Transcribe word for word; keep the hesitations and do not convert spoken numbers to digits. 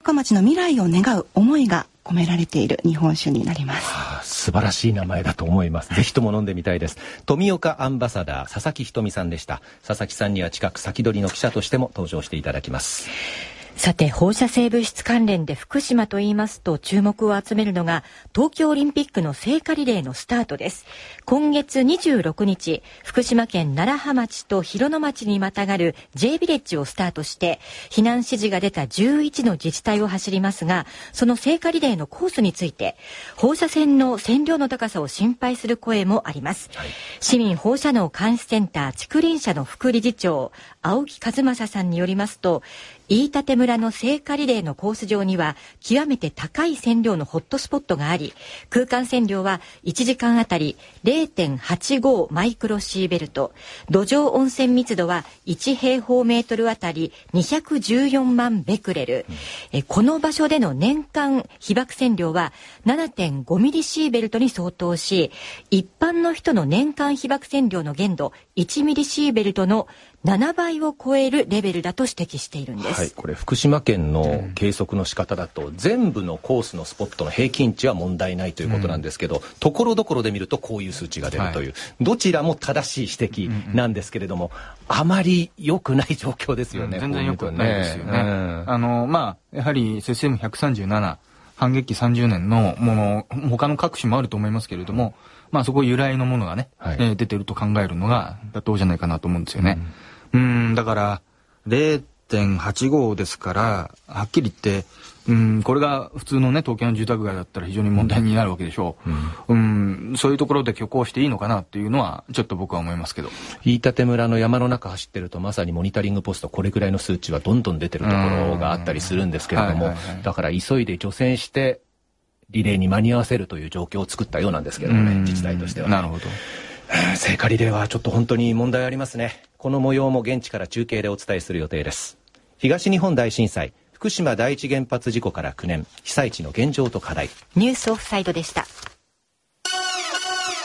岡町の未来を願う思いが込められている日本酒になります。 はあ、素晴らしい名前だと思います。ぜひとも飲んでみたいです。富岡アンバサダー佐々木ひとみさんでした。佐々木さんには近く先取りの記者としても登場していただきます。 さて、放射性物質関連で福島と言いますと注目を集めるのが東京オリンピックの聖火リレーのスタートです。今月にじゅうろくにち、福島県楢葉町と広野町にまたがる J ビレッジをスタートして避難指示が出たじゅういちの自治体を走りますが、その聖火リレーのコースについて放射線の線量の高さを心配する声もあります、はい、市民放射能監視センター竹林社の副理事長青木和正さんによりますと、飯舘村の聖火リレーのコース上には極めて高い線量のホットスポットがあり、空間線量はいちじかんあたり れいてんはちご マイクロシーベルト、土壌温泉密度はいち平方メートルあたりにひゃくじゅうよんまんベクレル、うん、えこの場所での年間被曝線量は ななてんごミリシーベルトに相当し、一般の人の年間被曝線量の限度いちミリシーベルトのななばいを超えるレベルだと指摘しているんです。 はい、これ福島県の計測の仕方だと、うん、全部のコースのスポットの平均値は問題ないということなんですけど、うん、ところどころで見るとこういう数値が出るという、はい、どちらも正しい指摘なんですけれども、うんうん、あまり良くない状況ですよね。 うん、全然良くないですよね。うん、あのまあやはりセシウムひゃくさんじゅうなな反撃期さんじゅうねんのもの、他の各種もあると思いますけれども、まあそこ由来のものがね、はい、えー、出てると考えるのが妥当じゃないかなと思うんですよね。うん、うんだから れいてんはちご ですから、はっきり言って、うん、これが普通のね東京の住宅街だったら非常に問題になるわけでしょう、うんうん、そういうところで許可していいのかなっていうのはちょっと僕は思いますけど、 飯舘村の山の中走ってるとまさにモニタリングポストこれくらいの数値はどんどん出てるところがあったりするんですけれども、はいはいはい、だから急いで除染してリレーに間に合わせるという状況を作ったようなんですけどもね、自治体としては、ね、 なるほど。 聖火リレーはちょっと本当に問題ありますね。この模様も現地から中継でお伝えする予定です。東日本大震災、福島第一原発事故からきゅうねん、被災地の現状と課題。 ニュースオフサイドでした。